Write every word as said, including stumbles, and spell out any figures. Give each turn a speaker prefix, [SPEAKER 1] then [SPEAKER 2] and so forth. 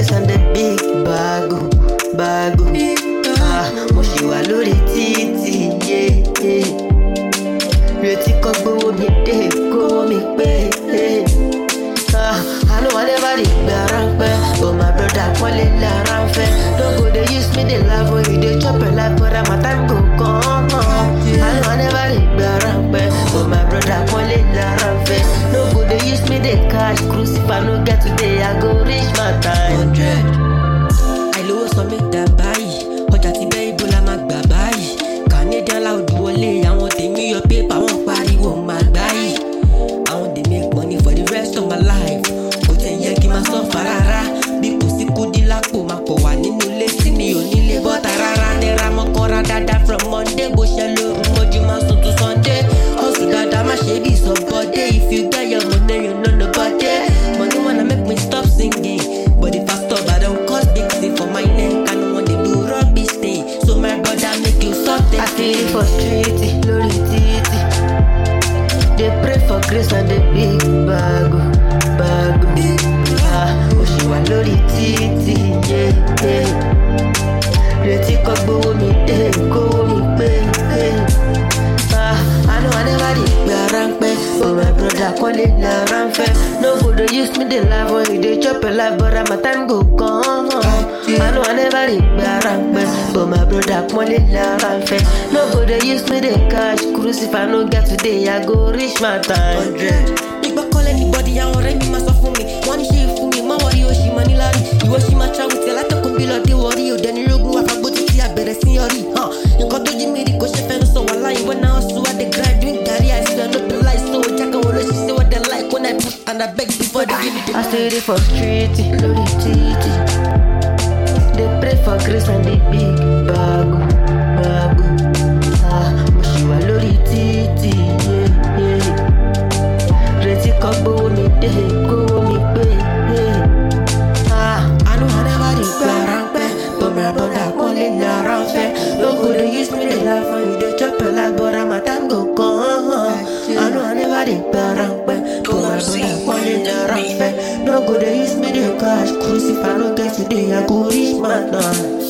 [SPEAKER 1] grace and the big bag, oh, bag, oh. Ah, mo ṣì wà lórí títì, yeah, yeah. Retí kọ́ gbówó mi dé, kówó mi pé, yeah. Ah, I know I never did be around, but my brother Kwale around fair. Don't go they use me, they laugh when you they chop a life, but my time go come. I know I never did be around, but my brother Kwale around fair. Don't go they use me, they cash cruise. If I no get today, I go reach my time. Hundred.
[SPEAKER 2] I lose some make that buy. Ọjà ti bẹ́ ibo la máa gbà báyìí. Canadian loud wọlé, àwọn tèmi yọ paper, wọ́n pariwo máa gbá yìí. Àwọn dey make money for the rest of my life. Kò tẹ̀ yẹ kí n máa sọ́fà rárá. Bí kò sí kúdí lápò, máa pọ̀ wà nínú ilé tí mi ò nílé bọ́ta rárá. Nira mọ́kànlá dáadáa from Monday. Bó ṣe lóru mojú máa sùn to Sunday. Hustle dáadáa má ṣe bí somebody. If you get your money, you know nobody. Money wanna make me stop singing. But if I stop, I don't cause big thing for my neck. I don't want to do rubbish thing. So my brother make you something.
[SPEAKER 1] I feel it for street, lórí títì. They pray for grace and the big bag, oh, bag, oh. Ah, mo ṣì wà lórí títì, yeah, yeah. Retí kọ́ gbówó mi dé, kówó mi pé, yeah. Ah, I know I never did be around, but my brother Kwale around fair. No go they use me, they laugh when you they chop a life, but my time go come. I know I never did be around, but my brother Kwale around fair. No go they use me, they cash cruise. If I no get today, I go reach my time. Hundred.
[SPEAKER 2] Nígbà call anybody, àwọn ọ̀rẹ́ mi máa sọ fún mi. Wọ́n ní ṣe é fún mi, má wọrí o ṣì máa ní lárí. Ìwọ ṣì máa travel tí alátẹ̀kùn bí lọ dé wọrí. Òde ní rógún àfagbó títí àbẹ̀rẹ̀ sí yọrí. Nǹkan tó jí mi rí kò ṣe fẹ́nu sọ wà láyé. When I hustle, I dey grind, doing Gary, I swear no be lie. So jákè wọ́n ló ṣe say what they like. When I push and I beg before they give me the
[SPEAKER 1] I stay there for street, lórí títì. They pray for grace and the big bag, oh, bag, oh. Ah, mo ṣì wà lórí títì, yeah, yeah. Retí kọ́ gbówó mi dé, kówó mi pé, yeah. Ah, I know I never did be around, but my brother Kwale around fair. No go they use me, they laugh when you they chop a life, but my time go come. I know I never did be around, but my brother Kwale around fair. No go they use me, they cash cruise. If I no get today, I go reach my time.